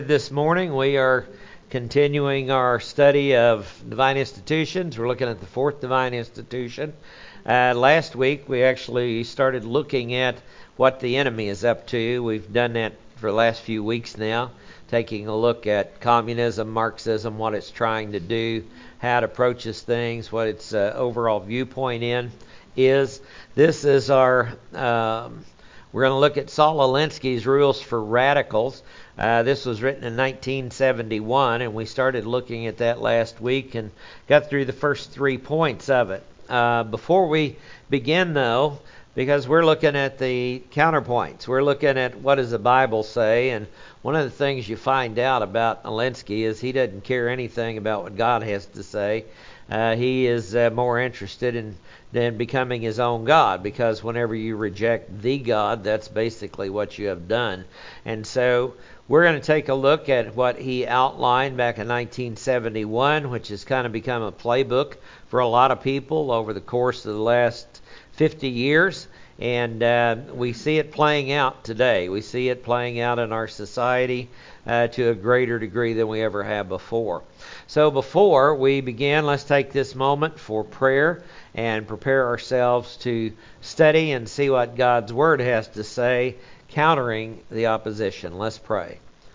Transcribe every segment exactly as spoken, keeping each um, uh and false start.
This morning we are continuing our study of divine institutions. We're looking at the fourth divine institution. Uh, last week we actually started looking at what the enemy is up to. We've done that for the last few weeks now, taking a look at communism, Marxism, what it's trying to do, how it approaches things, what its uh, overall viewpoint in is. This is our... Um, We're going to look at Saul Alinsky's Rules for Radicals. Uh, this was written in nineteen seventy-one, and we started looking at that last week and got through the first three points of it. Uh, before we begin, though, because we're looking at the counterpoints, we're looking at what does the Bible say, and one of the things you find out about Alinsky is he doesn't care anything about what God has to say. Uh, he is uh, more interested in than becoming his own God, because whenever you reject the God, that's basically what you have done. And so we're going to take a look at what he outlined back in nineteen seventy-one, which has kind of become a playbook for a lot of people over the course of the last fifty years. And uh, we see it playing out today. We see it playing out in our society uh, to a greater degree than we ever have before. So before we begin, let's take this moment for prayer and prepare ourselves to study and see what God's Word has to say, countering the opposition. Let's pray.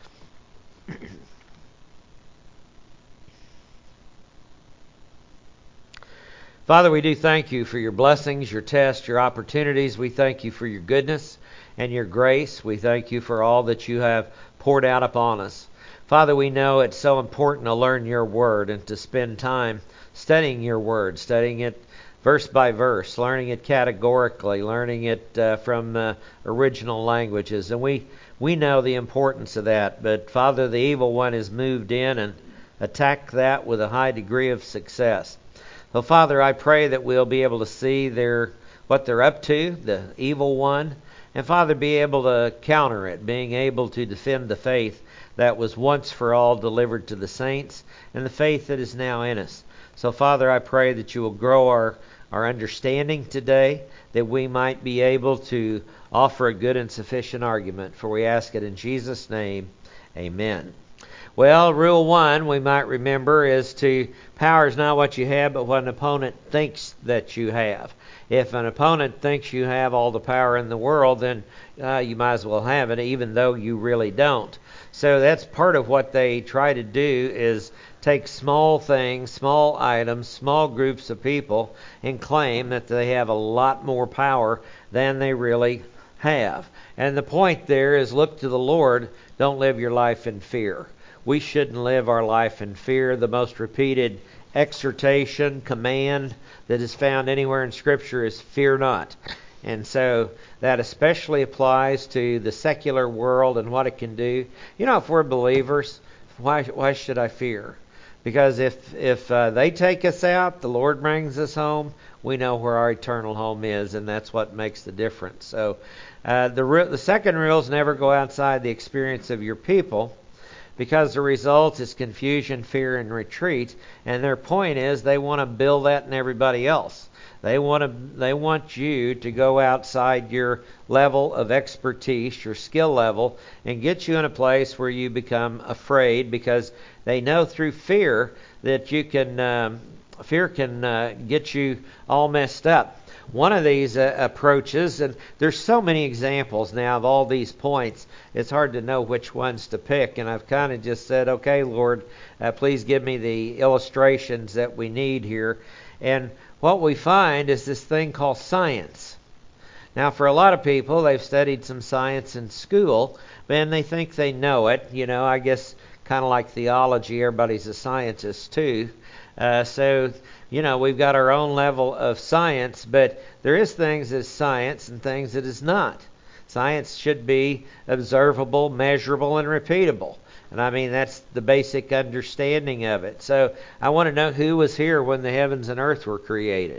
Father, we do thank you for your blessings, your tests, your opportunities. We thank you for your goodness and your grace. We thank you for all that you have poured out upon us. Father, we know it's so important to learn your word and to spend time studying your word, studying it verse by verse, learning it categorically, learning it uh, from uh, original languages. And we, we know the importance of that. But Father, the evil one has moved in and attacked that with a high degree of success. So Father, I pray that we'll be able to see their what they're up to, the evil one, and Father, be able to counter it, being able to defend the faith that was once for all delivered to the saints, and the faith that is now in us. So Father, I pray that you will grow our, our understanding today, that we might be able to offer a good and sufficient argument. For we ask it in Jesus' name, amen. Well, rule one, we might remember, is to power is not what you have, but what an opponent thinks that you have. If an opponent thinks you have all the power in the world, then uh, you might as well have it, even though you really don't. So that's part of what they try to do, is take small things, small items, small groups of people, and claim that they have a lot more power than they really have. And the point there is, look to the Lord, don't live your life in fear. We shouldn't live our life in fear. The most repeated exhortation, command that is found anywhere in Scripture is fear not. And so that especially applies to the secular world and what it can do. You know, if we're believers, why why should I fear? Because if if uh, they take us out, the Lord brings us home, we know where our eternal home is, and that's what makes the difference. So uh, the the second rule is never go outside the experience of your people, because the result is confusion, fear, and retreat. And their point is they want to build that in everybody else. They want to, they want you to go outside your level of expertise, your skill level, and get you in a place where you become afraid, because they know through fear that you can, um, fear can uh, get you all messed up. One of these uh, approaches, and there's so many examples now of all these points, it's hard to know which ones to pick. And I've kind of just said, okay, Lord, uh, please give me the illustrations that we need here. And what we find is this thing called science. Now, for a lot of people, they've studied some science in school, and they think they know it. You know, I guess kind of like theology, everybody's a scientist too. Uh, so, you know, we've got our own level of science, but there is things that is science and things that is not. Science should be observable, measurable, and repeatable. And I mean, that's the basic understanding of it. So I want to know who was here when the heavens and earth were created.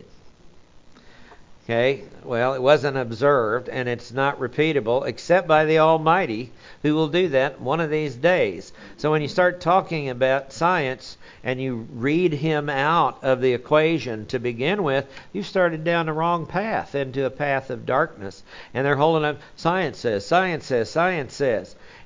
Okay, well, it wasn't observed, and it's not repeatable except by the Almighty, who will do that one of these days. So when you start talking about science and you read him out of the equation to begin with, you've started down the wrong path, into a path of darkness. And they're holding up, science says, science says, science says.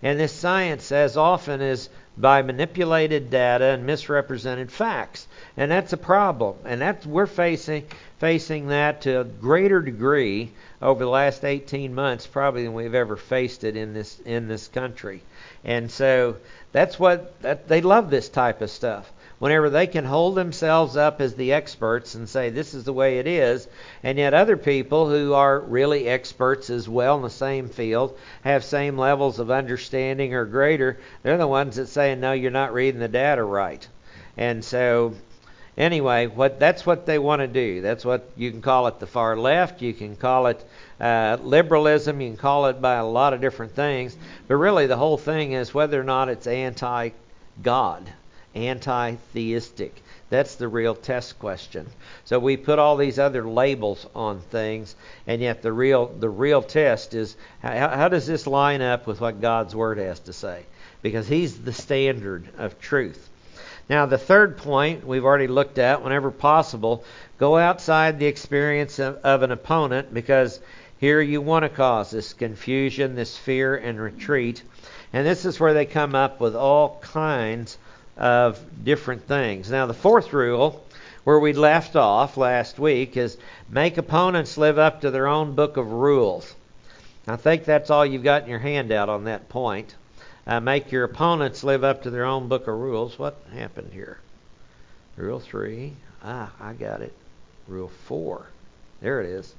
And this science, as often, is by manipulated data and misrepresented facts. And that's a problem. And that's we're facing facing that to a greater degree over the last eighteen months, probably, than we've ever faced it in this in this country. And so that's what that, they love this type of stuff. Whenever they can hold themselves up as the experts and say this is the way it is, and yet other people who are really experts as well in the same field, have same levels of understanding or greater, they're the ones that say, no, you're not reading the data right. And so anyway, what that's what they want to do. That's what you can call it the far left. You can call it uh, liberalism. You can call it by a lot of different things. But really the whole thing is whether or not it's anti-God, anti-theistic. That's the real test question. So we put all these other labels on things, and yet the real the real test is how, how does this line up with what God's Word has to say? Because He's the standard of truth. Now, the third point we've already looked at, whenever possible, go outside the experience of, of an opponent, because here you want to cause this confusion, this fear, and retreat. And this is where they come up with all kinds of different things. Now, the fourth rule, where we left off last week, is make opponents live up to their own book of rules. I think that's all you've got in your handout on that point. Uh, make your opponents live up to their own book of rules. What happened here? Rule three. Ah, I got it. Rule four. There it is.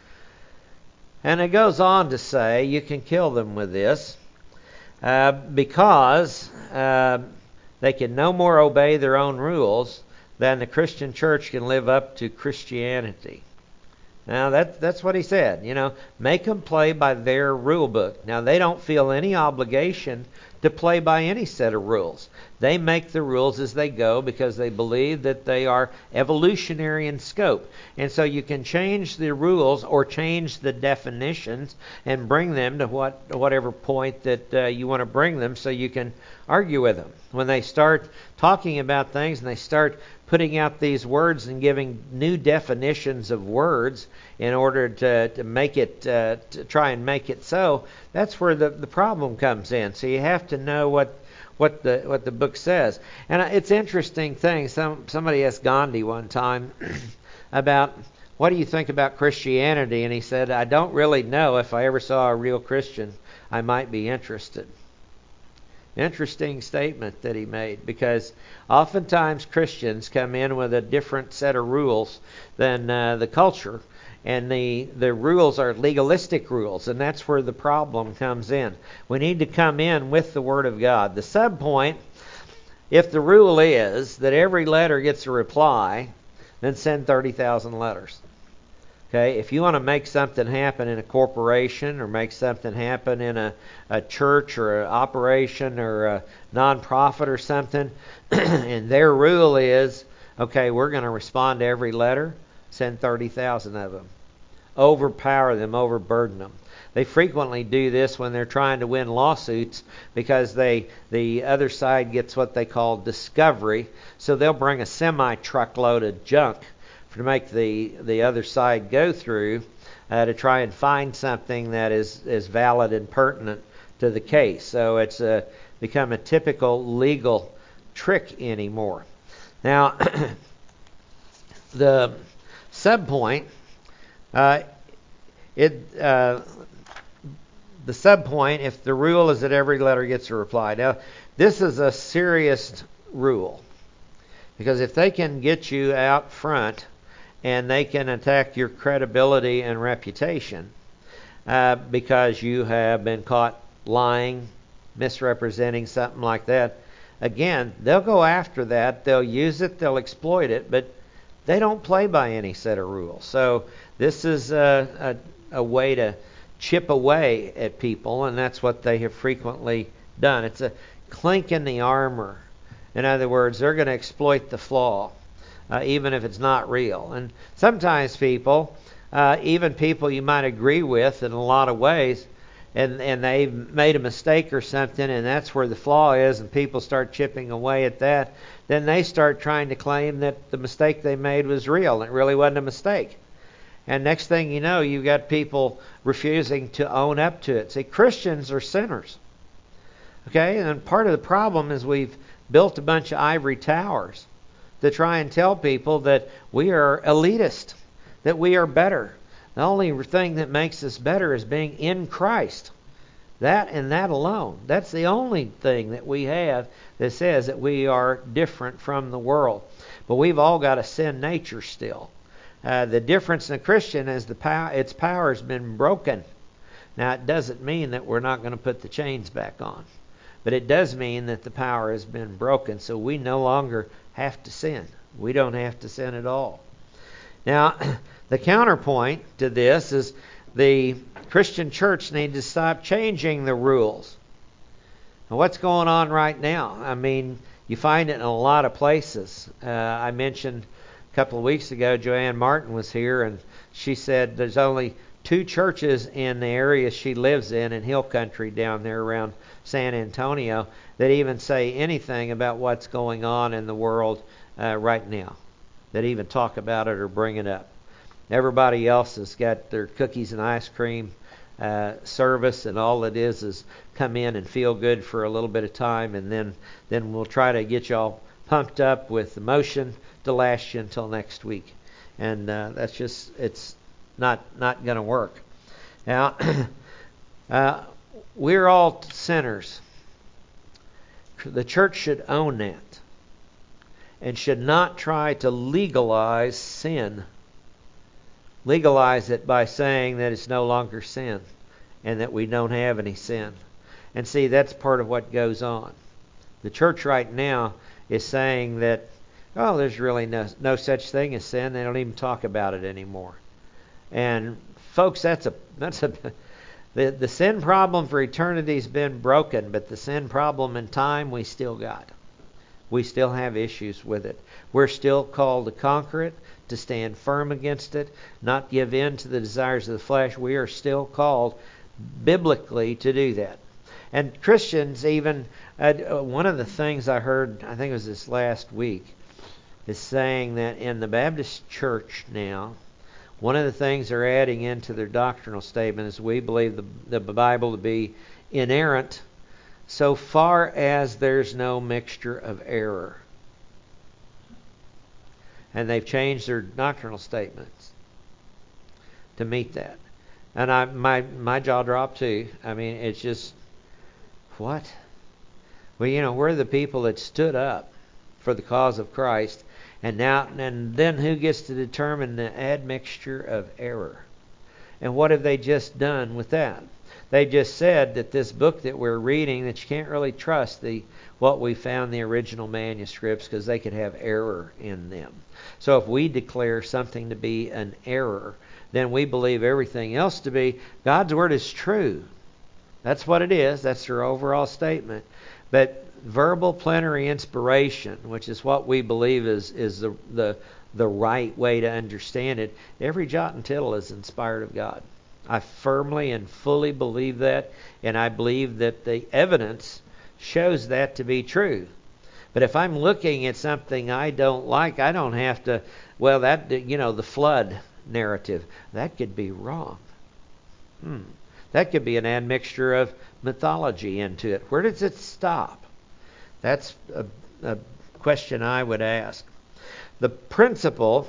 And it goes on to say you can kill them with this uh, because uh, they can no more obey their own rules than the Christian church can live up to Christianity. Now, that, that's what he said. You know, make them play by their rule book. Now, they don't feel any obligation to play by any set of rules. They make the rules as they go because they believe that they are evolutionary in scope. And so you can change the rules or change the definitions and bring them to what whatever point that uh, you want to bring them, so you can argue with them. When they start talking about things and they start putting out these words and giving new definitions of words in order to, to make it, uh, to try and make it so, that's where the, the problem comes in. So you have to know what what the what the book says. And it's an interesting thing. Some somebody asked Gandhi one time about, what do you think about Christianity? And he said, I don't really know. If I ever saw a real Christian, I might be interested. Interesting statement that he made, because oftentimes Christians come in with a different set of rules than uh, the culture, and the, the rules are legalistic rules, and that's where the problem comes in. We need to come in with the Word of God. The sub-point, if the rule is that every letter gets a reply, then send thirty thousand letters. Okay, if you want to make something happen in a corporation, or make something happen in a, a church or an operation or a nonprofit or something, and their rule is, okay, we're going to respond to every letter, send thirty thousand of them. Overpower them, overburden them. They frequently do this when they're trying to win lawsuits, because they the other side gets what they call discovery. So they'll bring a semi-truckload of junk to make the, the other side go through uh, to try and find something that is, is valid and pertinent to the case. So it's a, become a typical legal trick anymore. Now, the subpoint, uh, it uh, the subpoint, if the rule is that every letter gets a reply. Now, this is a serious rule, because if they can get you out front and they can attack your credibility and reputation uh, because you have been caught lying, misrepresenting, something like that, again, they'll go after that. They'll use it. They'll exploit it. But they don't play by any set of rules. So this is a, a, a way to chip away at people, and that's what they have frequently done. It's a clink in the armor. In other words, they're going to exploit the flaw, uh, even if it's not real. And sometimes people, uh, even people you might agree with in a lot of ways, and, and they've made a mistake or something, and that's where the flaw is, and people start chipping away at that, then they start trying to claim that the mistake they made was real, and it really wasn't a mistake. And next thing you know, you've got people refusing to own up to it. See, Christians are sinners. Okay, and part of the problem is we've built a bunch of ivory towers to try and tell people that we are elitist, that we are better. The only thing that makes us better is being in Christ. That and that alone. That's the only thing that we have that says that we are different from the world. But we've all got a sin nature still. Uh, the difference in a Christian is the power, its power has been broken. Now, it doesn't mean that we're not going to put the chains back on. But it does mean that the power has been broken, so we no longer have to sin. We don't have to sin at all. Now, the counterpoint to this is the Christian church needs to stop changing the rules. Now, what's going on right now? I mean, you find it in a lot of places. Uh, I mentioned a couple of weeks ago, Joanne Martin was here, and she said there's only two churches in the area she lives in, in Hill Country down there around San Antonio, that even say anything about what's going on in the world uh, right now, that even talk about it or bring it up. Everybody else has got their cookies and ice cream uh, service, and all it is is come in and feel good for a little bit of time, and then, then we'll try to get y'all pumped up with emotion to last you until next week. And uh, that's just, it's not not going to work. Now, uh, we're all sinners. The church should own that and should not try to legalize sin. Legalize it by saying that it's no longer sin and that we don't have any sin. And see, that's part of what goes on. The church right now is saying that, oh, there's really no, no such thing as sin. They don't even talk about it anymore. And folks, that's a that's a the the sin problem for eternity's been broken, but the sin problem in time we still got. We still have issues with it. We're still called to conquer it, to stand firm against it, not give in to the desires of the flesh. We are still called biblically to do that. And Christians even, uh, one of the things I heard, I think it was this last week, is saying that in the Baptist church now, one of the things they're adding into their doctrinal statement is we believe the, the Bible to be inerrant so far as there's no mixture of error. And they've changed their doctrinal statements to meet that. And I my my jaw dropped too. I mean, it's just, what? Well, you know, we're the people that stood up for the cause of Christ. And now, and then who gets to determine the admixture of error? And what have they just done with that? They just said that this book that we're reading, that you can't really trust the what we found in the original manuscripts because they could have error in them. So if we declare something to be an error, then we believe everything else to be. God's Word is true. That's what it is. That's their overall statement. But verbal plenary inspiration, which is what we believe is, is the, the, the right way to understand it, every jot and tittle is inspired of God. I firmly and fully believe that, and I believe that the evidence shows that to be true. But if I'm looking at something I don't like, I don't have to, well, that, you know, the flood narrative, that could be wrong. Hmm. That could be an admixture of mythology into it. Where does it stop? That's a, a question I would ask. The principle,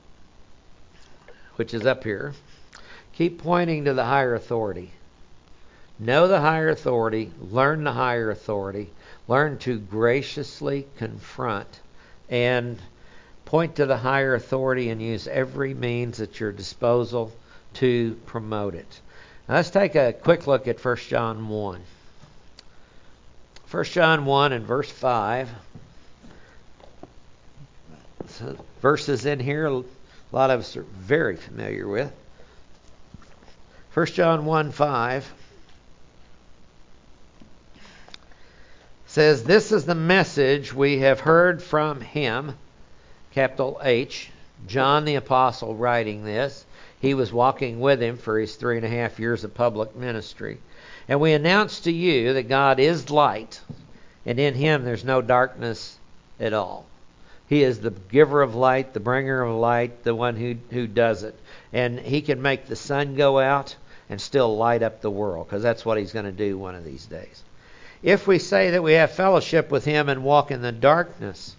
which is up here, keep pointing to the higher authority. Know the higher authority. Learn the higher authority. Learn to graciously confront and point to the higher authority and use every means at your disposal to promote it. Now let's take a quick look at First John one. First John one and verse five. So verses in here a lot of us are very familiar with. First John one five says, "This is the message we have heard from him," capital H, John the Apostle writing this. He was walking with him for his three and a half years of public ministry. "And we announce to you that God is light, and in him there's no darkness at all." He is the giver of light, the bringer of light, the one who, who does it. And he can make the sun go out and still light up the world, because that's what he's going to do one of these days. If we say that we have fellowship with him and walk in the darkness,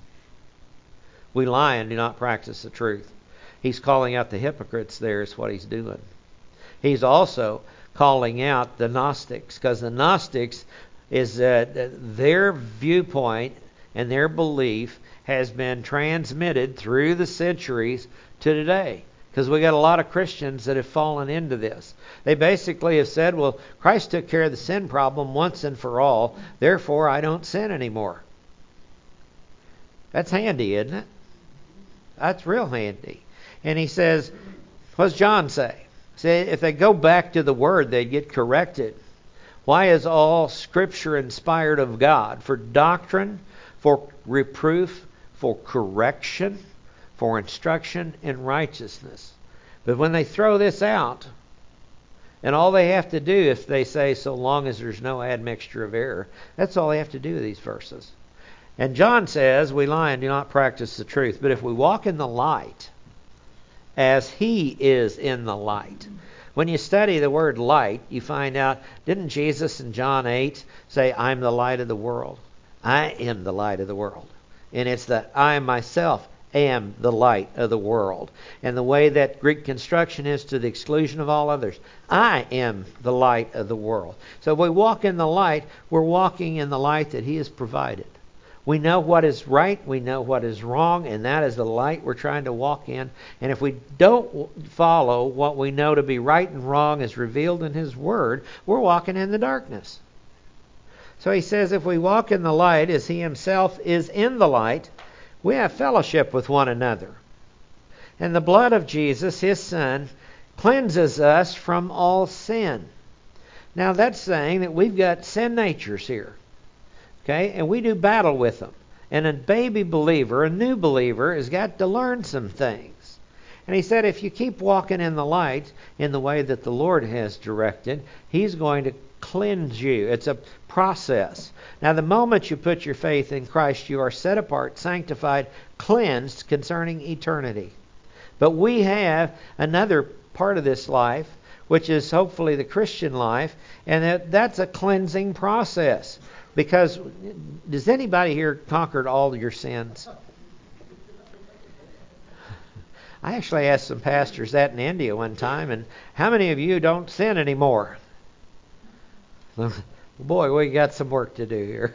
we lie and do not practice the truth. He's calling out the hypocrites there is what he's doing. He's also calling out the Gnostics, because the Gnostics is that their viewpoint and their belief has been transmitted through the centuries to today. Because we got a lot of Christians that have fallen into this. They basically have said, well, Christ took care of the sin problem once and for all, therefore I don't sin anymore. That's handy, isn't it? That's real handy. And he says, what does John say? Say if they go back to the Word, they'd get corrected. Why is all Scripture inspired of God? For doctrine, for reproof, for correction, for instruction in righteousness. But when they throw this out, and all they have to do, if they say, so long as there's no admixture of error, that's all they have to do with these verses. And John says, we lie and do not practice the truth. But if we walk in the light, as he is in the light. When you study the word light, you find out, didn't Jesus in John eight say, I'm the light of the world? I am the light of the world. And it's that I myself am the light of the world. And the way that Greek construction is to the exclusion of all others. I am the light of the world. So if we walk in the light, we're walking in the light that he has provided. We know what is right, we know what is wrong, and that is the light we're trying to walk in. And if we don't follow what we know to be right and wrong as revealed in his word, we're walking in the darkness. So he says, if we walk in the light as he himself is in the light, we have fellowship with one another. And the blood of Jesus, his Son, cleanses us from all sin. Now that's saying that we've got sin natures here. Okay, and we do battle with them. And a baby believer, a new believer, has got to learn some things. And he said, if you keep walking in the light in the way that the Lord has directed, he's going to cleanse you. It's a process. Now, the moment you put your faith in Christ, you are set apart, sanctified, cleansed concerning eternity. But we have another part of this life, which is hopefully the Christian life, and that, that's a cleansing process. Because, does anybody here conquered all your sins? I actually asked some pastors that in India one time, and how many of you don't sin anymore? Boy, we got some work to do here.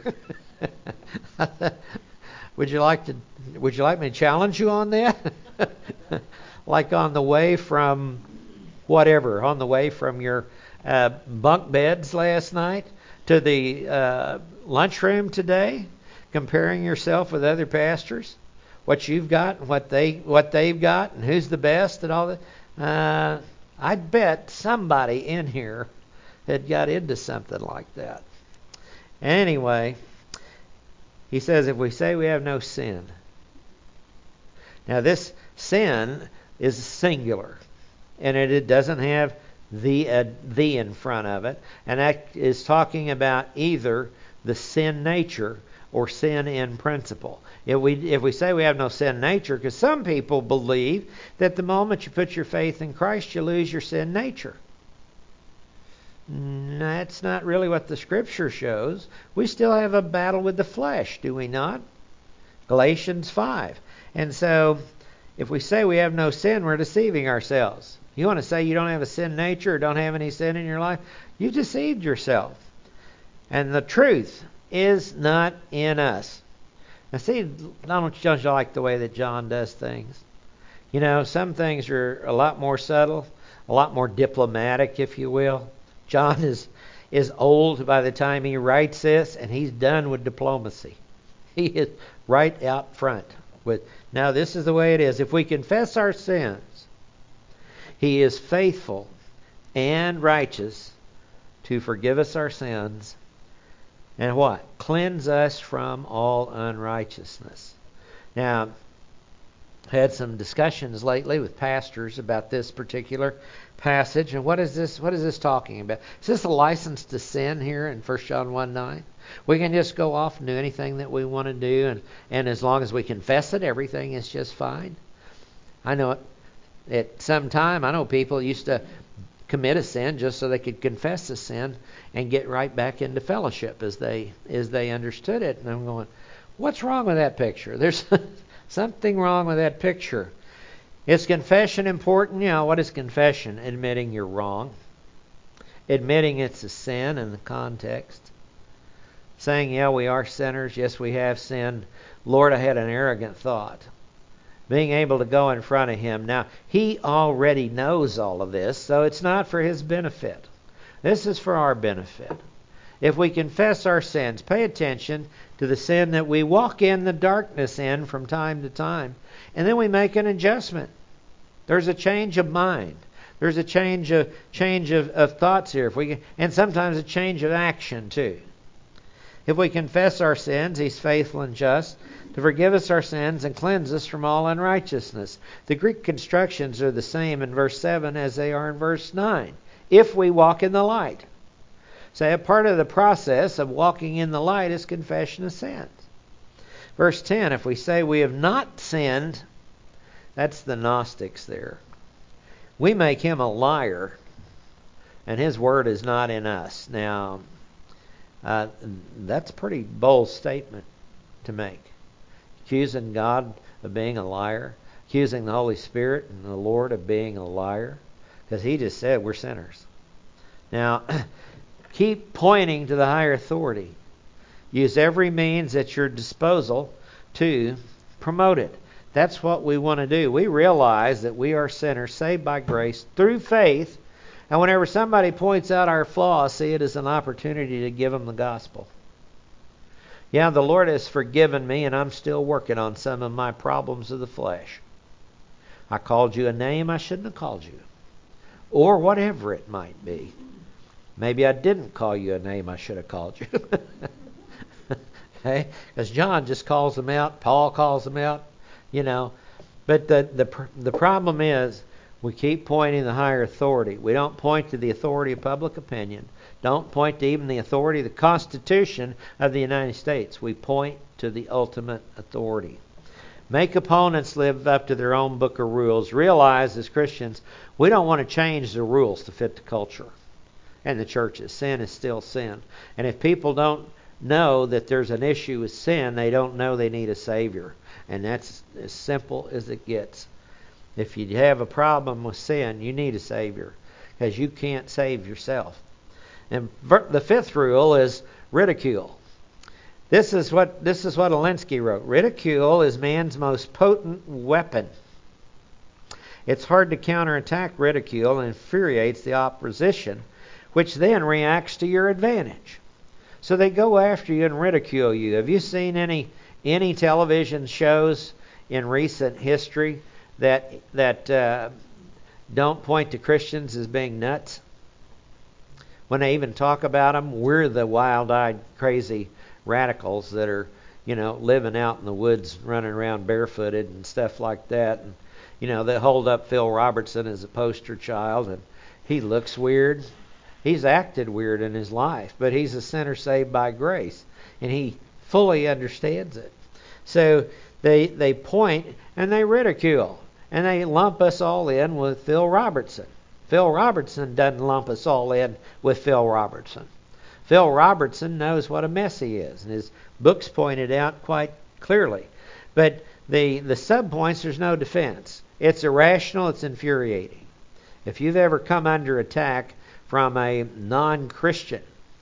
Would you like to? Would you like me to challenge you on that? Like on the way from whatever, on the way from your uh, bunk beds last night to the uh, lunchroom today, comparing yourself with other pastors, what you've got and what they what they've got, and who's the best and all that. Uh, I'd bet somebody in here had got into something like that. Anyway, he says if we say we have no sin. Now this sin is singular, and it, it doesn't have the uh, the in front of it, and that is talking about either the sin nature or sin in principle. If we if we say we have no sin nature, because some people believe that the moment you put your faith in Christ, you lose your sin nature. That's not really what the Scripture shows. We still have a battle with the flesh, do we not? Galatians five. And so, if we say we have no sin, we're deceiving ourselves. You want to say you don't have a sin nature or don't have any sin in your life? You deceived yourself. And the truth is not in us. Now see, don't you like the way that John does things? You know, some things are a lot more subtle, a lot more diplomatic, if you will. John is is old by the time he writes this, and he's done with diplomacy. He is right out front with, now this is the way it is. If we confess our sins, he is faithful and righteous to forgive us our sins and what? Cleanse us from all unrighteousness. Now, I had some discussions lately with pastors about this particular passage. And what is this what is this talking about? Is this a license to sin here in First John one nine? We can just go off and do anything that we want to do, and, and as long as we confess it, everything is just fine. I know it. At some time, I know people used to commit a sin just so they could confess a sin and get right back into fellowship as they as they understood it. And I'm going, what's wrong with that picture? There's something wrong with that picture. Is confession important? Yeah, what is confession? Admitting you're wrong. Admitting it's a sin in the context. Saying, yeah, we are sinners. Yes, we have sinned. Lord, I had an arrogant thought. Being able to go in front of Him. Now, He already knows all of this, so it's not for His benefit. This is for our benefit. If we confess our sins, pay attention to the sin that we walk in the darkness in from time to time, and then we make an adjustment. There's a change of mind. There's a change of change of, of thoughts here. If we can, and sometimes a change of action too. If we confess our sins, He's faithful and just to forgive us our sins and cleanse us from all unrighteousness. The Greek constructions are the same in verse seven as they are in verse nine. If we walk in the light. So a part of the process of walking in the light is confession of sins. Verse ten, if we say we have not sinned, that's the Gnostics there. We make Him a liar, and His word is not in us. Now, uh, that's a pretty bold statement to make. Accusing God of being a liar. Accusing the Holy Spirit and the Lord of being a liar. Because He just said we're sinners. Now, keep pointing to the higher authority. Use every means at your disposal to promote it. That's what we want to do. We realize that we are sinners saved by grace through faith. And whenever somebody points out our flaws, see it as an opportunity to give them the gospel. Yeah, the Lord has forgiven me, and I'm still working on some of my problems of the flesh. I called you a name I shouldn't have called you. Or whatever it might be. Maybe I didn't call you a name I should have called you. Okay? Because John just calls them out. Paul calls them out. You know. But the, the, the problem is we keep pointing the higher authority. We don't point to the authority of public opinion. Don't point to even the authority of the Constitution of the United States. We point to the ultimate authority. Make opponents live up to their own book of rules. Realize as Christians, we don't want to change the rules to fit the culture and the churches. Sin is still sin. And if people don't know that there's an issue with sin, they don't know they need a Savior. And that's as simple as it gets. If you have a problem with sin, you need a Savior. Because you can't save yourself. And the fifth rule is ridicule. This is what this is what Alinsky wrote. Ridicule is man's most potent weapon. It's hard to counterattack ridicule and infuriates the opposition, which then reacts to your advantage. So they go after you and ridicule you. Have you seen any any television shows in recent history that that uh, don't point to Christians as being nuts? When they even talk about them, we're the wild-eyed, crazy radicals that are, you know, living out in the woods, running around barefooted and stuff like that. And, you know, they hold up Phil Robertson as a poster child, and he looks weird. He's acted weird in his life, but he's a sinner saved by grace, and he fully understands it. So they they point and they ridicule, and they lump us all in with Phil Robertson. Phil Robertson doesn't lump us all in with Phil Robertson. Phil Robertson knows what a mess he is, and his books point it out quite clearly. But the, the sub-points, there's no defense. It's irrational, it's infuriating. If you've ever come under attack from a non-Christian,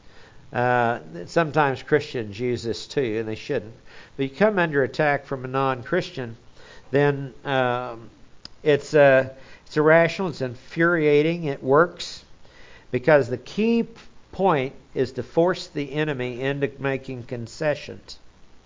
uh, sometimes Christians use this too, and they shouldn't. But you come under attack from a non-Christian, then um, it's... Uh, It's irrational, it's infuriating, it works because the key point is to force the enemy into making concessions.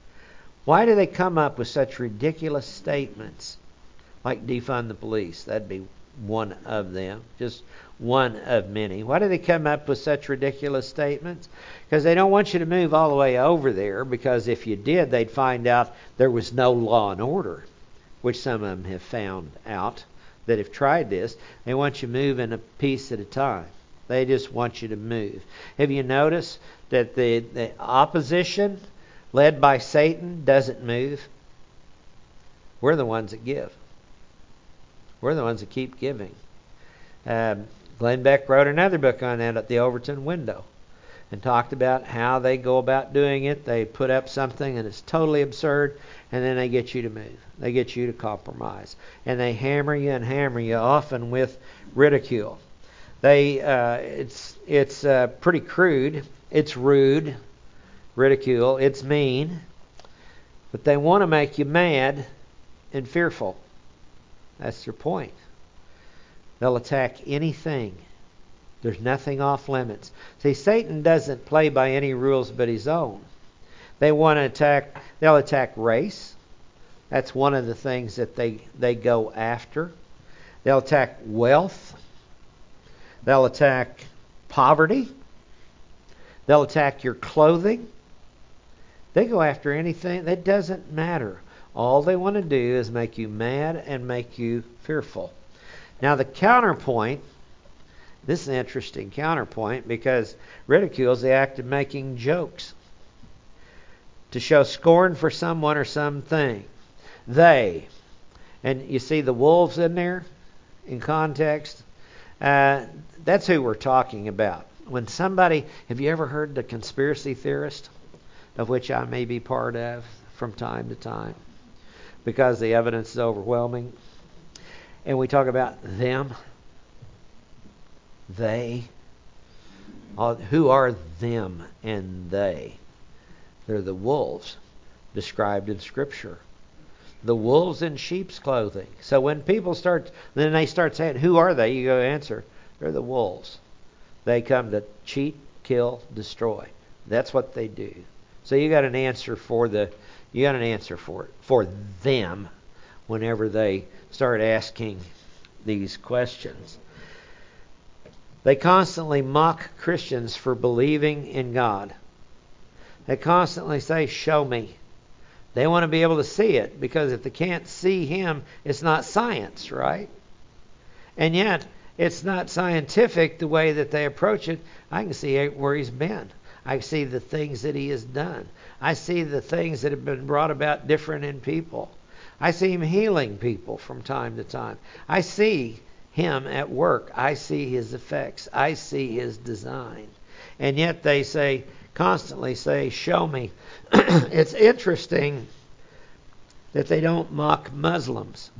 Why do they come up with such ridiculous statements like defund the police? That'd be one of them, just one of many. Why do they come up with such ridiculous statements? Because they don't want you to move all the way over there, because if you did, they'd find out there was no law and order, which some of them have found out. That have tried this, they want you moving a piece at a time. They just want you to move. Have you noticed that the, the opposition led by Satan doesn't move? We're the ones that give. We're the ones that keep giving. Um, Glenn Beck wrote another book on that, at the Overton Window, and talked about how they go about doing it. They put up something and it's totally absurd, and then they get you to move. They get you to compromise. And they hammer you and hammer you, often with ridicule. They, uh, it's it's uh, pretty crude. It's rude, ridicule. It's mean. But they want to make you mad and fearful. That's their point. They'll attack anything. There's nothing off limits. See, Satan doesn't play by any rules but his own. They want to attack, they'll attack race. That's one of the things that they, they go after. They'll attack wealth. They'll attack poverty. They'll attack your clothing. They go after anything. That doesn't matter. All they want to do is make you mad and make you fearful. Now the counterpoint, this is an interesting counterpoint, because ridicule is the act of making jokes to show scorn for someone or something. They, and you see the wolves in there in context, uh, that's who we're talking about. When somebody, have you ever heard the conspiracy theorist, of which I may be part of from time to time, because the evidence is overwhelming? And we talk about them, they. Who are them and they? They're the wolves described in Scripture. The wolves in sheep's clothing. So when people start, then they start saying, who are they? You go answer, they're the wolves. They come to cheat, kill, destroy. That's what they do. So you got an answer for the, you got an answer for it, for them, whenever they start asking these questions. They constantly mock Christians for believing in God. They constantly say, show me. They want to be able to see it, because if they can't see Him, it's not science, right? And yet, it's not scientific the way that they approach it. I can see where He's been. I can see the things that He has done. I see the things that have been brought about different in people. I see Him healing people from time to time. I see Him at work. I see His effects. I see His design. And yet they say, constantly say, show me. It's interesting that they don't mock Muslims,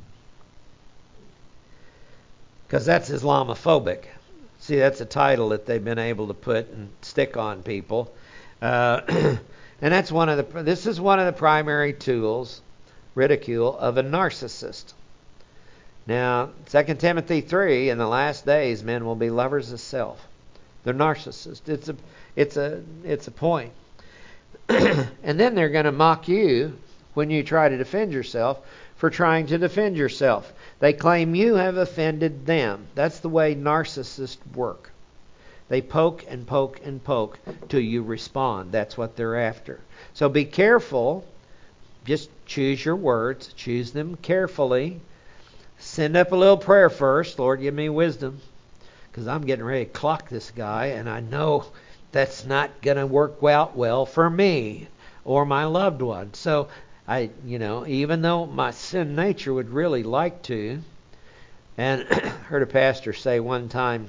because that's Islamophobic. See, that's a title that they've been able to put and stick on people. Uh, and that's one of the, this is one of the primary tools, ridicule, of a narcissist. Now, Second Timothy three, in the last days, men will be lovers of self. They're narcissists. It's a, it's a, it's a point. And then they're going to mock you when you try to defend yourself for trying to defend yourself. They claim you have offended them. That's the way narcissists work. They poke and poke and poke till you respond. That's what they're after. So be careful. Just choose your words. Choose them carefully. Send up a little prayer first. Lord, give me wisdom, because I'm getting ready to clock this guy, and I know that's not going to work out well for me or my loved one. So I, you know, even though my sin nature would really like to, and heard a pastor say one time,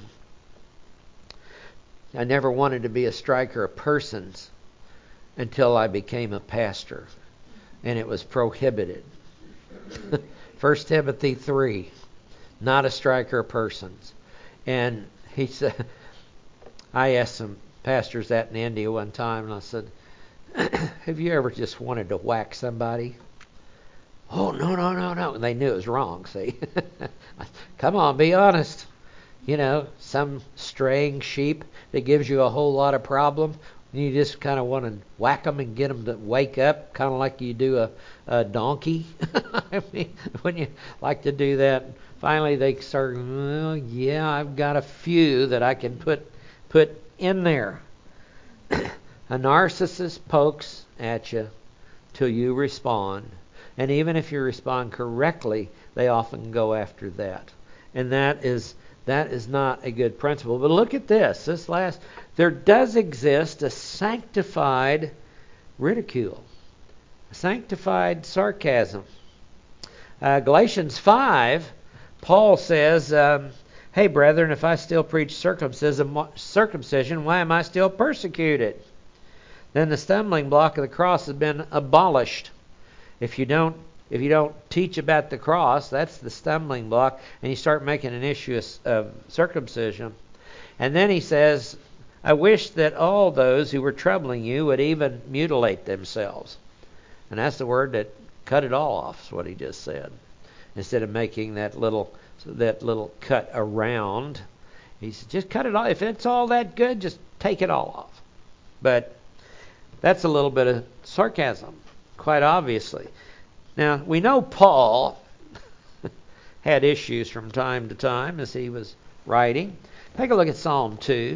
I never wanted to be a striker of persons until I became a pastor, and it was prohibited. First Timothy three, not a striker of persons. And he said, I asked some pastors that in India one time, and I said, have you ever just wanted to whack somebody? Oh, no, no, no, no. And they knew it was wrong, see. Come on, be honest. You know, some straying sheep that gives you a whole lot of problem, you just kind of want to whack them and get them to wake up, kind of like you do a, a donkey. I mean, when you like to do that, finally they start, well, yeah, I've got a few that I can put put in there. A narcissist pokes at you till you respond. And even if you respond correctly, they often go after that. And that is that is not a good principle. But look at this. This last, there does exist a sanctified ridicule, a sanctified sarcasm. Uh, Galatians five, Paul says, um, Hey, brethren, if I still preach circumcision, circumcision, why am I still persecuted? Then the stumbling block of the cross has been abolished. If you don't If you don't teach about the cross, that's the stumbling block, and you start making an issue of circumcision. And then he says, I wish that all those who were troubling you would even mutilate themselves. And that's the word that cut it all off, is what he just said. Instead of making that little that little cut around, he said, just cut it off. If it's all that good, just take it all off. But that's a little bit of sarcasm, quite obviously. Now, we know Paul had issues from time to time as he was writing. Take a look at Psalm two.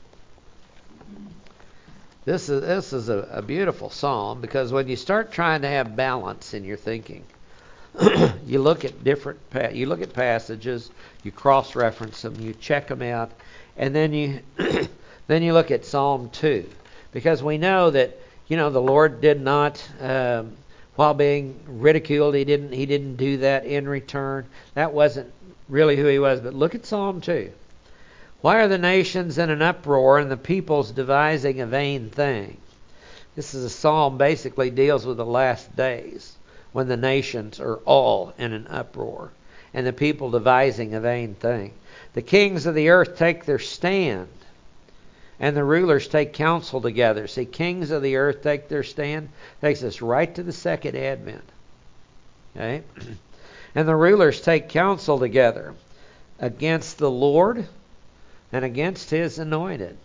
This is this is a, a beautiful psalm, because when you start trying to have balance in your thinking, you look at different you look at passages, you cross-reference them, you check them out, and then you then you look at Psalm two, because we know that you know the Lord did not. Um, While being ridiculed, he didn't he didn't do that in return. That wasn't really who he was. But look at Psalm two. Why are the nations in an uproar and the peoples devising a vain thing? This is a psalm basically deals with the last days, when the nations are all in an uproar and the people devising a vain thing. The kings of the earth take their stand, and the rulers take counsel together. See, kings of the earth take their stand. Takes us right to the second advent. Okay? And the rulers take counsel together against the Lord and against his anointed.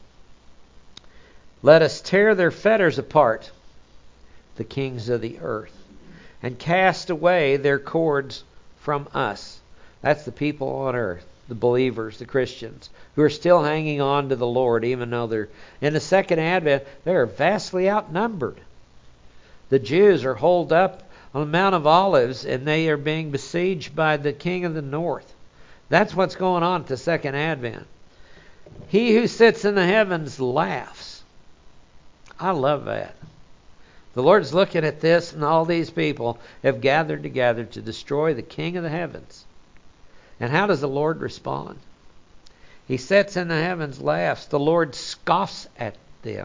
Let us tear their fetters apart, the kings of the earth, and cast away their cords from us. That's the people on earth. The believers, the Christians, who are still hanging on to the Lord, even though they're in the second advent, they are vastly outnumbered. The Jews are holed up on the Mount of Olives, and they are being besieged by the king of the north. That's what's going on at the second advent. He who sits in the heavens laughs. I love that. The Lord's looking at this, and all these people have gathered together to destroy the king of the heavens. And how does the Lord respond? He sits in the heavens, laughs. The Lord scoffs at them.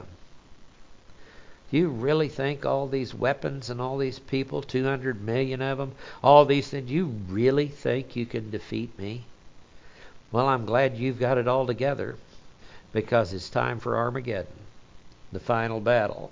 Do you really think all these weapons and all these people, two hundred million of them, all these things, do you really think you can defeat me? Well, I'm glad you've got it all together, because it's time for Armageddon, the final battle.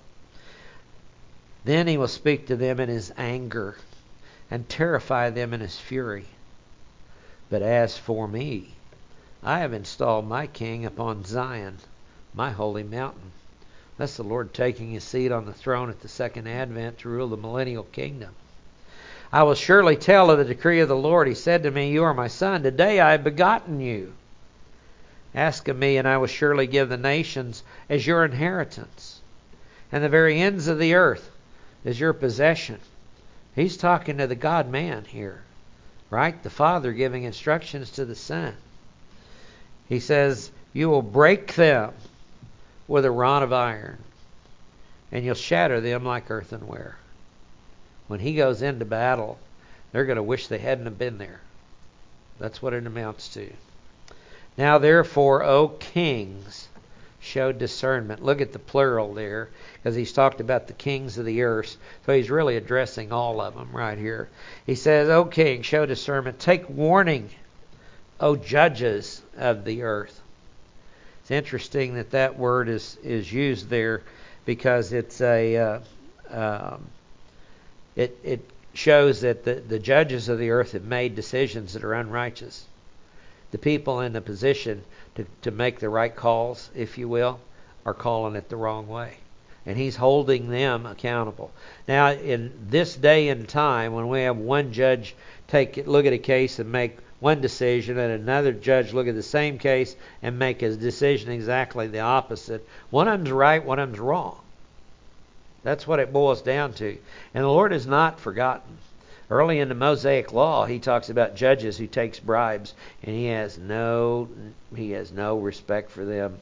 Then he will speak to them in his anger and terrify them in his fury. But as for me, I have installed my king upon Zion, my holy mountain. That's the Lord taking his seat on the throne at the second advent to rule the millennial kingdom. I will surely tell of the decree of the Lord. He said to me, you are my son. Today I have begotten you. Ask of me, and I will surely give the nations as your inheritance, and the very ends of the earth as your possession. He's talking to the God-man here. Right? The Father giving instructions to the Son. He says, you will break them with a rod of iron, and you'll shatter them like earthenware. When he goes into battle, they're going to wish they hadn't have been there. That's what it amounts to. Now therefore, O kings, show discernment. Look at the plural there, because he's talked about the kings of the earth. So he's really addressing all of them right here. He says, O king, show discernment. Take warning, O judges of the earth. It's interesting that that word is, is used there, because it's a uh, um, it it shows that the, the judges of the earth have made decisions that are unrighteous. The people in the position to, to make the right calls, if you will, are calling it the wrong way. And he's holding them accountable. Now, in this day and time, when we have one judge take look at a case and make one decision, and another judge look at the same case and make a decision exactly the opposite, one of them's right, one of them's wrong. That's what it boils down to. And the Lord has not forgotten. Early in the Mosaic Law, he talks about judges who takes bribes, and he has no he has no respect for them.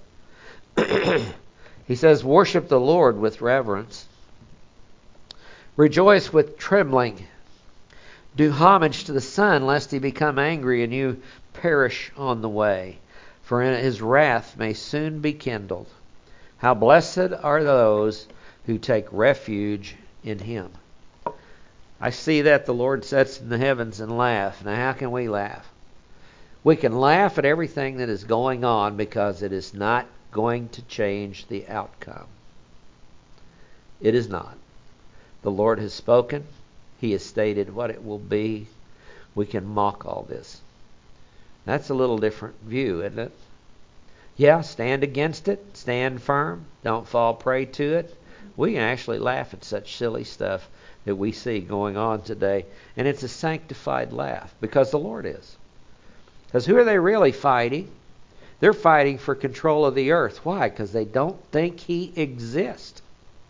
He says, worship the Lord with reverence. Rejoice with trembling. Do homage to the Son, lest he become angry and you perish on the way, for in his wrath may soon be kindled. How blessed are those who take refuge in him. I see that the Lord sits in the heavens and laughs. Now how can we laugh? We can laugh at everything that is going on because it is not going to change the outcome. It is not. The Lord has spoken. He has stated what it will be. We can mock all this. That's a little different view, isn't it? Yeah, stand against it. Stand firm. Don't fall prey to it. We can actually laugh at such silly stuff that we see going on today. And it's a sanctified laugh because the Lord is. Because who are they really fighting? They're fighting for control of the earth. Why? Because they don't think he exists.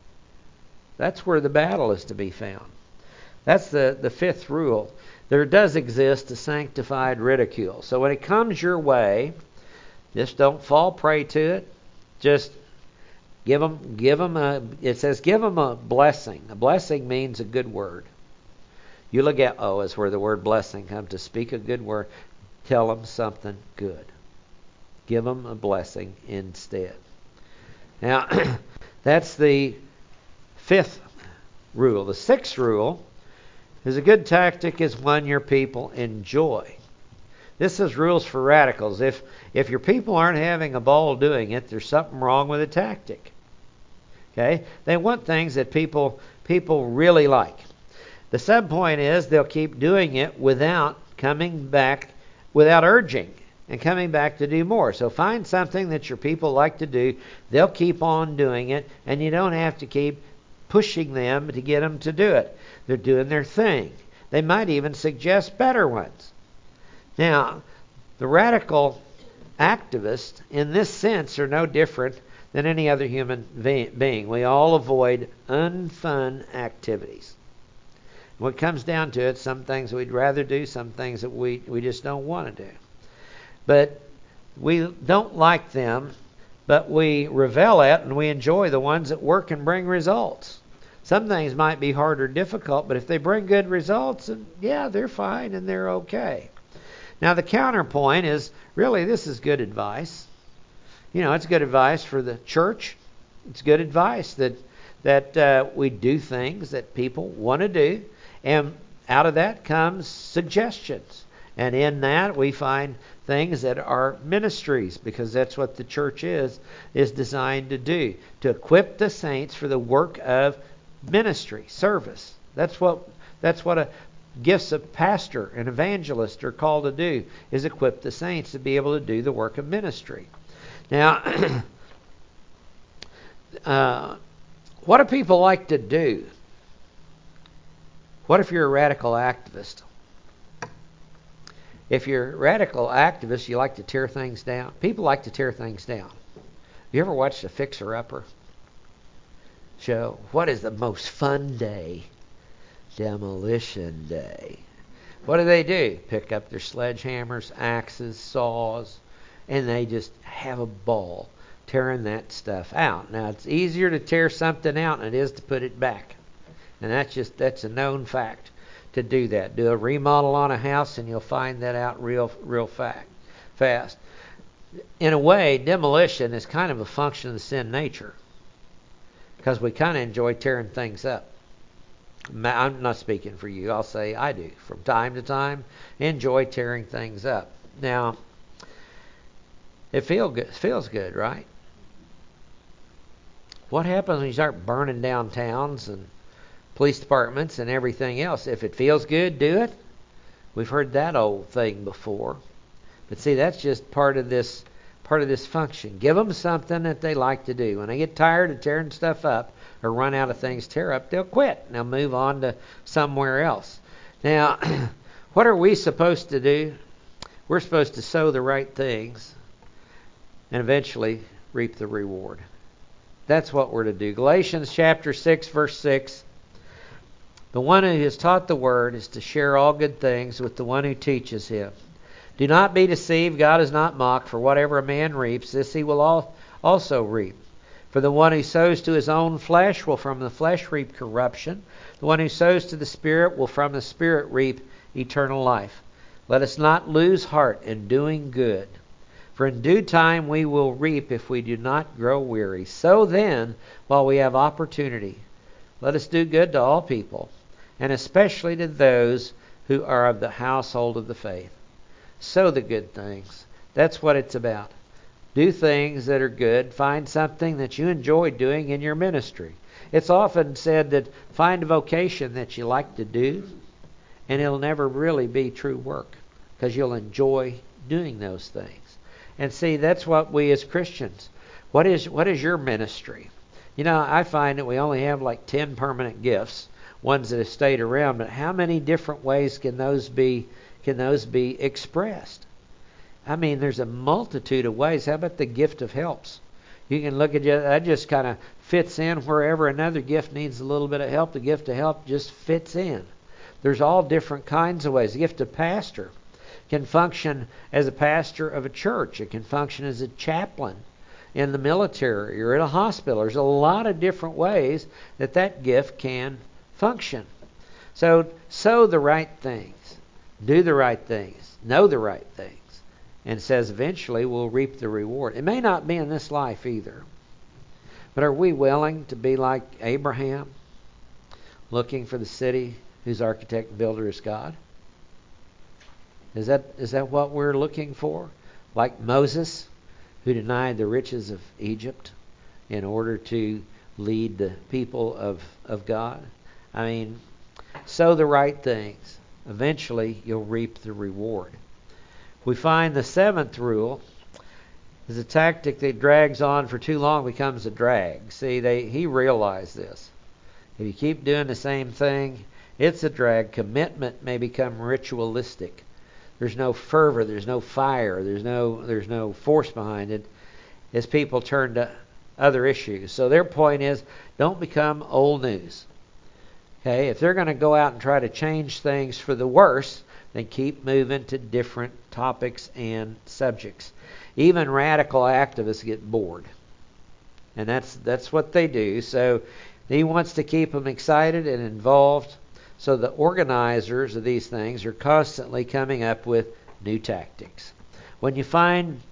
That's where the battle is to be found. That's the, the fifth rule. There does exist a sanctified ridicule. So when it comes your way, just don't fall prey to it. Just give them, give them a, it says give them a blessing. A blessing means a good word. You look at, oh, is where the word blessing comes, to speak a good word. Tell them something good. Give them a blessing instead. Now, that's the fifth rule. The sixth rule is a good tactic is one your people enjoy. This is rules for radicals. If if your people aren't having a ball doing it, there's something wrong with the tactic. Okay? They want things that people people really like. The sub point is they'll keep doing it without coming back, without urging and coming back to do more. So find something that your people like to do. They'll keep on doing it, and you don't have to keep pushing them to get them to do it. They're doing their thing. They might even suggest better ones. Now, the radical activists, in this sense, are no different than any other human being. We all avoid unfun activities. When it comes down to it, some things we'd rather do, some things that we, we just don't want to do. But we don't like them, but we revel at and we enjoy the ones that work and bring results. Some things might be hard or difficult, but if they bring good results, then yeah, they're fine and they're okay. Now the counterpoint is, really, this is good advice. You know, it's good advice for the church. It's good advice that that uh, we do things that people want to do, and out of that comes suggestions. And in that we find things that are ministries, because that's what the church is, is designed to do, to equip the saints for the work of ministry, service. That's what that's what a gifts of pastor and evangelist are called to do, is equip the saints to be able to do the work of ministry. Now, uh, what do people like to do? What if you're a radical activist? If you're a radical activist, you like to tear things down. People like to tear things down. You ever watched a Fixer Upper show? What is the most fun day? Demolition Day. What do they do? Pick up their sledgehammers, axes, saws, and they just have a ball tearing that stuff out. Now, it's easier to tear something out than it is to put it back. And that's just that's a known fact to do that. Do a remodel on a house and you'll find that out real real fact, fast. In a way, demolition is kind of a function of the sin nature, because we kind of enjoy tearing things up. I'm not speaking for you. I'll say I do. From time to time, enjoy tearing things up. Now, it feel good, feels good, right? What happens when you start burning down towns and police departments and everything else? If it feels good, do it. We've heard that old thing before. But see, that's just part of this part of this function. Give them something that they like to do. When they get tired of tearing stuff up or run out of things to tear up, they'll quit. They'll move on to somewhere else. Now, what are we supposed to do? We're supposed to sow the right things and eventually reap the reward. That's what we're to do. Galatians chapter six, verse six. The one who is taught the word is to share all good things with the one who teaches him. Do not be deceived. God is not mocked. For whatever a man reaps, this he will also reap. For the one who sows to his own flesh will from the flesh reap corruption. The one who sows to the Spirit will from the Spirit reap eternal life. Let us not lose heart in doing good, for in due time we will reap if we do not grow weary. So then, while we have opportunity, let us do good to all people, and especially to those who are of the household of the faith. Sow the good things. That's what it's about. Do things that are good. Find something that you enjoy doing in your ministry. It's often said that find a vocation that you like to do, and it'll never really be true work because you'll enjoy doing those things. And see, that's what we as Christians, what is what is your ministry? You know, I find that we only have like ten permanent gifts, ones that have stayed around, but how many different ways can those be can those be expressed? I mean, there's a multitude of ways. How about the gift of helps? You can look at it, that just kind of fits in wherever another gift needs a little bit of help. The gift of help just fits in. There's all different kinds of ways. The gift of pastor can function as a pastor of a church. It can function as a chaplain in the military or in a hospital. There's a lot of different ways that that gift can function. So, sow the right things. Do the right things. Know the right things. And it says eventually we'll reap the reward. It may not be in this life either. But are we willing to be like Abraham, looking for the city whose architect and builder is God? Is that is that what we're looking for? Like Moses, who denied the riches of Egypt in order to lead the people of, of God? I mean, sow the right things. Eventually you'll reap the reward. We find the seventh rule is a tactic that drags on for too long becomes a drag. See, they he realized this. If you keep doing the same thing, it's a drag. Commitment may become ritualistic. There's no fervor, there's no fire, there's no there's no force behind it as people turn to other issues. So their point is, don't become old news. Okay, if they're going to go out and try to change things for the worse, then keep moving to different topics and subjects. Even radical activists get bored. And that's that's what they do. So he wants to keep them excited and involved. So the organizers of these things are constantly coming up with new tactics. When you find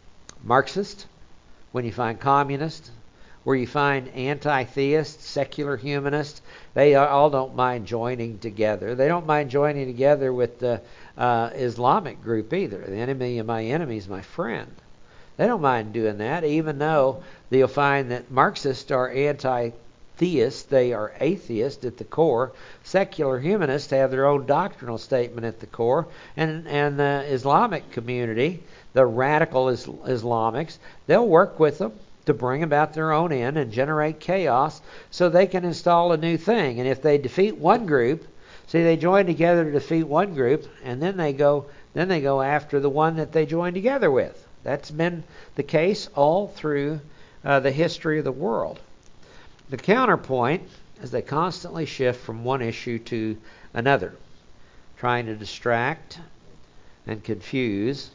Marxist, when you find communist, where you find anti-theist, secular humanist, they all don't mind joining together. They don't mind joining together with the uh, Islamic group either. The enemy of my enemy is my friend. They don't mind doing that, even though you'll find that Marxists are anti-theists. They are atheists at the core. Secular humanists have their own doctrinal statement at the core. And, and the Islamic community, the radical is, Islamics, they'll work with them to bring about their own end and generate chaos so they can install a new thing. And if they defeat one group, see, they join together to defeat one group, and then they go then they go after the one that they join together with. That's been the case all through uh, the history of the world. The counterpoint is they constantly shift from one issue to another, trying to distract and confuse.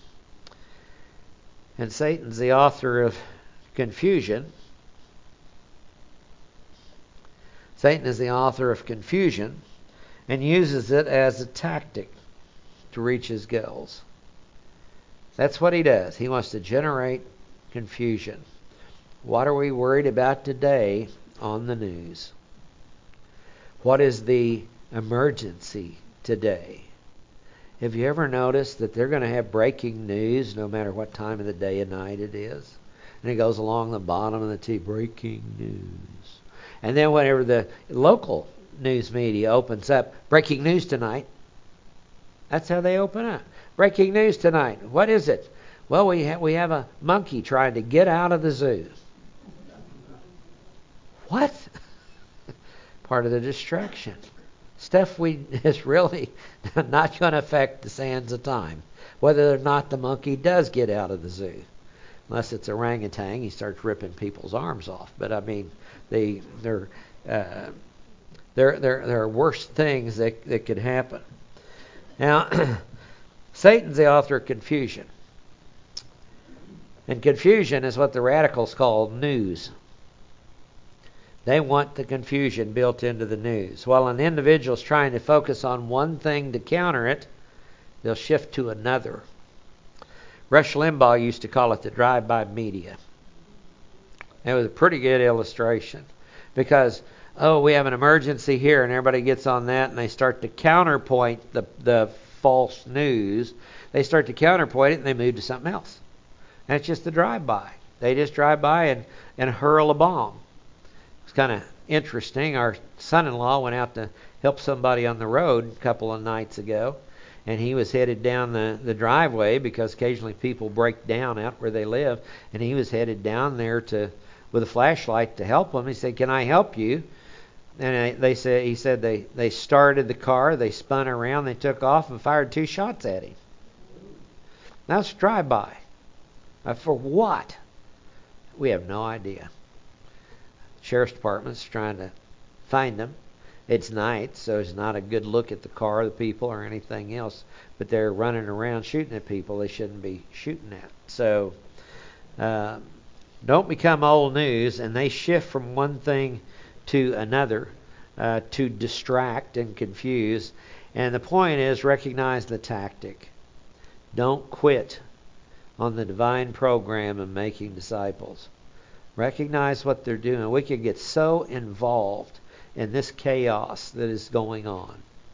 And Satan's the author of confusion. Satan is the author of confusion and uses it as a tactic to reach his goals. That's what he does. He wants to generate confusion. What are we worried about today on the news? What is the emergency today? Have you ever noticed that they're going to have breaking news no matter what time of the day and night it is? And it goes along the bottom of the T, breaking news. And then whenever the local news media opens up, breaking news tonight, that's how they open up. Breaking news tonight. What is it? Well, we, ha- we have a monkey trying to get out of the zoo. What? Part of the distraction. Stuff we is really not going to affect the sands of time. Whether or not the monkey does get out of the zoo. Unless it's orangutan, he starts ripping people's arms off. But I mean, they they're uh, there there there are worse things that that could happen. Now, Satan's the author of confusion, and confusion is what the radicals call news. They want the confusion built into the news. While an individual is trying to focus on one thing to counter it, They'll shift to another. Rush Limbaugh used to call it the drive-by media. It was a pretty good illustration because, oh, we have an emergency here, and everybody gets on that, and they start to counterpoint the the false news. They start to counterpoint it, and they move to something else. And it's just the drive-by. They just drive by and, and hurl a bomb. It's kind of interesting. Our son-in-law went out to help somebody on the road a couple of nights ago, and he was headed down the, the driveway because occasionally people break down out where they live, and he was headed down there to with a flashlight to help them. He said, "Can I help you?" And they said, he said they, they started the car, they spun around, they took off and fired two shots at him. That's drive-by. Uh, for what? We have no idea. Sheriff's Department's trying to find them. It's night, so it's not a good look at the car, the people, or anything else. But they're running around shooting at people they shouldn't be shooting at. So uh, don't become old news, and they shift from one thing to another uh, to distract and confuse. And the point is, recognize the tactic. Don't quit on the divine program of making disciples. Recognize what they're doing. We can get so involved in this chaos that is going on,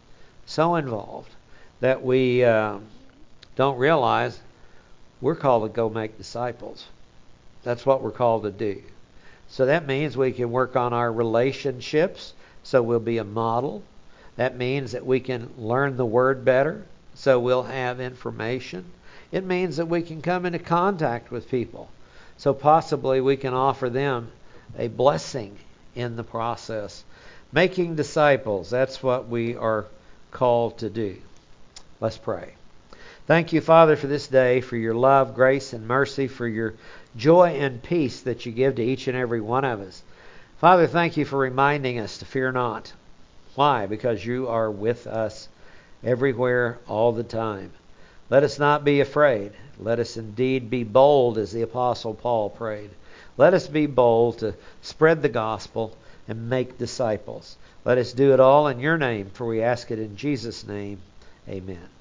so involved that we uh, don't realize we're called to go make disciples. That's what we're called to do. So that means we can work on our relationships, so we'll be a model. That means that we can learn the Word better, so we'll have information. It means that we can come into contact with people, so possibly we can offer them a blessing in the process. Making disciples, that's what we are called to do. Let's pray. Thank you, Father, for this day, for your love, grace, and mercy, for your joy and peace that you give to each and every one of us. Father, thank you for reminding us to fear not. Why? Because you are with us everywhere, all the time. Let us not be afraid. Let us indeed be bold, as the Apostle Paul prayed. Let us be bold to spread the gospel and make disciples. Let us do it all in your name, for we ask it in Jesus' name. Amen.